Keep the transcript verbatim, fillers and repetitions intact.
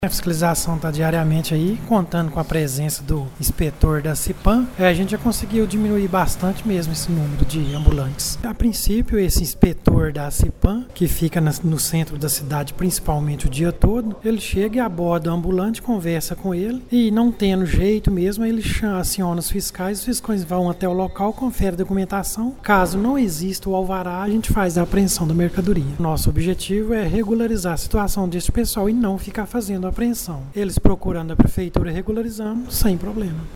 A fiscalização está diariamente aí, contando com a presença do inspetor da CIPAM, a gente já conseguiu diminuir bastante mesmo esse número de ambulantes. A princípio, esse inspetor da CIPAM, que fica no centro da cidade principalmente o dia todo, ele chega e aborda o ambulante, conversa com ele e, não tendo jeito mesmo, ele aciona os fiscais, os fiscais vão até o local, conferem a documentação. Caso não exista o alvará, a gente faz a apreensão da mercadoria. Nosso objetivo é regularizar a situação desse pessoal e não ficar fazendo a apreensão. Eles procurando a prefeitura regularizando, sem problema.